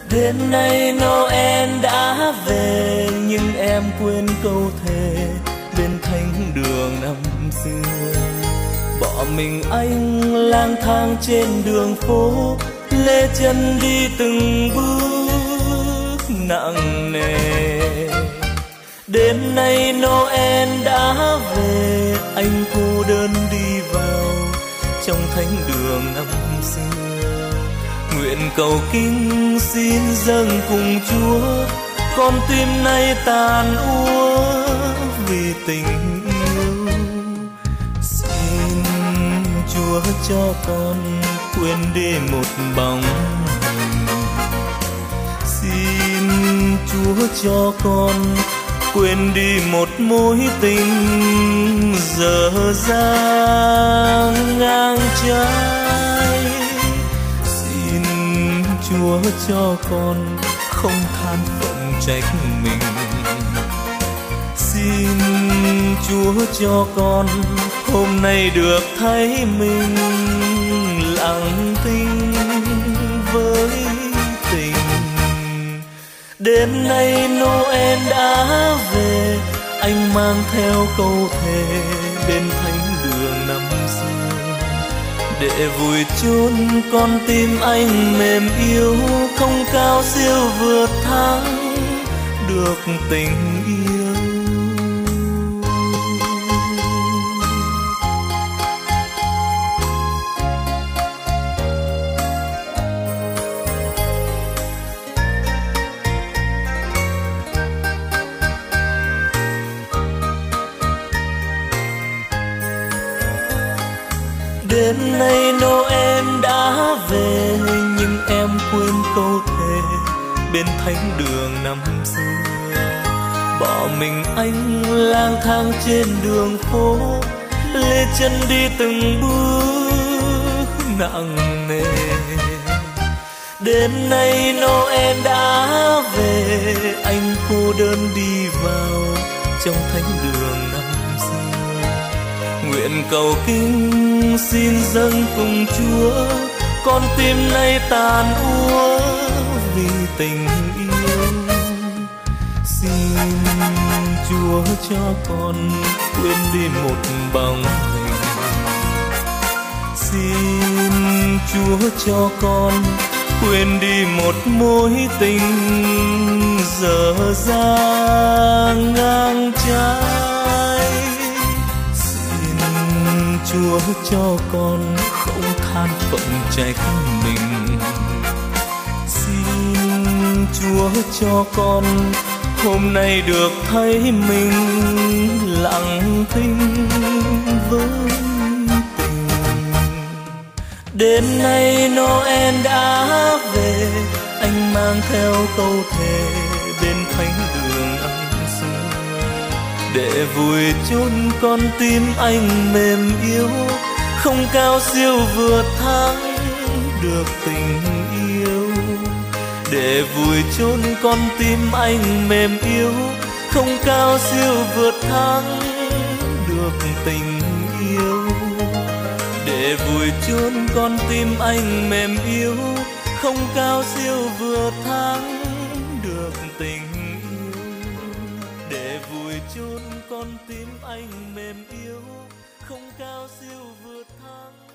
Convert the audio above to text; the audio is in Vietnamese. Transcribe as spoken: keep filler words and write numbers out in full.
Đêm nay Noel đã về nhưng em quên câu thề bên thánh đường năm xưa. Bỏ mình anh lang thang trên đường phố, lê chân đi từng bước nặng nề. Đêm nay Noel đã về, anh cô đơn đi vào trong thánh đường năm xưa. Nguyện cầu kính xin dâng cùng Chúa, con tim nay tàn úa vì tình yêu. Xin Chúa cho con quên đi một bóng hình, xin Chúa cho con quên đi một mối tình dở dang ngang trái. Xin Chúa cho con không than phận trách mình, xin Chúa cho con hôm nay được thấy mình lặng thinh với tình. Đêm nay Noel đã về, anh mang theo câu thề bên thánh đường năm xưa, để vùi chôn con tim anh mềm yếu, không cao siêu vượt thắng được tình yêu. Đêm nay Noel đã về nhưng em quên câu thề bên thánh đường năm xưa. Bỏ mình anh lang thang trên đường phố, lê chân đi từng bước nặng nề. Đêm nay Noel đã về, anh cô đơn đi vào trong thánh đường năm xưa. Nguyện cầu kính xin dâng cùng Chúa, con tim nay tàn úa vì tình yêu. Xin Chúa cho con quên đi một bóng hình, xin Chúa cho con quên đi một mối tình dở dang ngang trái. Chúa cho con không than phận trách mình, xin Chúa cho con hôm nay được thấy mình lặng thinh với tình. Đêm nay Noel đã về, anh mang theo câu thề bên thánh đường năm xưa, để vùi chôn con tim anh mềm yếu, không cao siêu vượt thắng được tình yêu. Để vùi chôn con tim anh mềm yếu, không cao siêu vượt thắng được tình yêu. Để vùi chôn con tim anh mềm yếu, không cao siêu vượt thắng được tình yêu. Để vùi chôn con tim anh mềm yếu, không cao siêu vượt thắng.